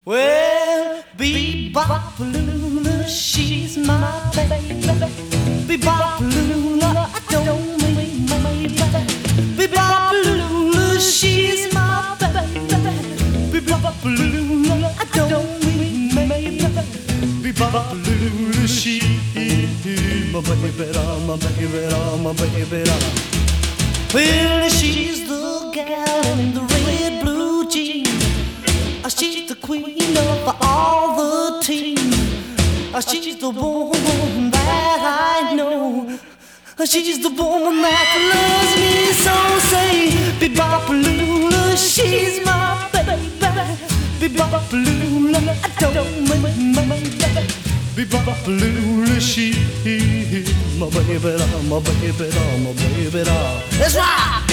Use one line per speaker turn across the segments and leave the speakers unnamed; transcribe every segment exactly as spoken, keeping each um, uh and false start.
Well, Bebop-a-lula, she's my baby. Bebop-a-lula, I don't mean maybe. Bebop-a-lula, she's my baby. Bebop-a-lula, I don't mean maybe. Bebop-a-lula, she's my baby, my baby, my baby. Well, she's the gal in the red blue jeans. She's the queen of all the team. She's the woman that I know. She's the woman that loves me so. Say, Bebop-a-lula, she's my baby. Bebop-a-lula, I don't mean my baby. Bebop-a-lula, she's my baby, my baby, my baby. Let's rock!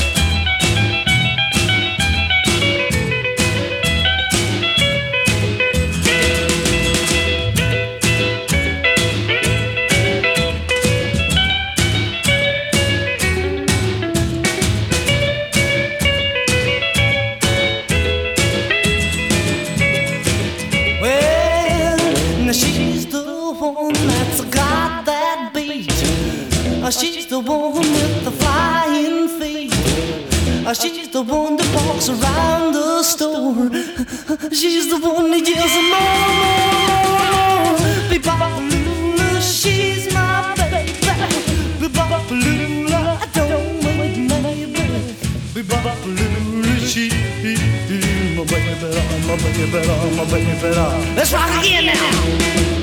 She's the one that's got that beat. She's the one with the flying feet. She's the one that walks around the store. She's the one that yells more, more, more. Bebop-a-lula, she's my baby. Bebop-a-lula, I don't mean maybe. Bebop-a-lula, she's my baby, my baby, my baby. Let's rock again now.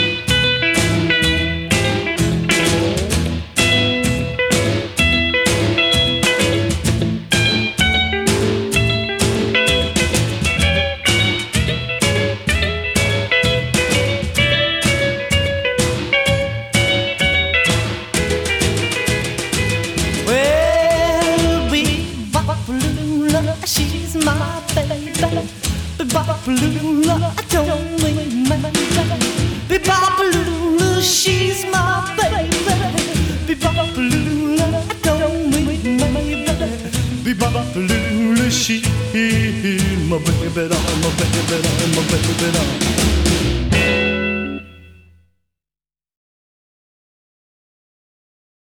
She's my baby. Bebop-a-lula, I don't mean maybe. Bebop-a-lula, she's my baby. Bebop-a-lula, I don't mean maybe. Bebop-a-lula, she's my baby, my baby, my baby.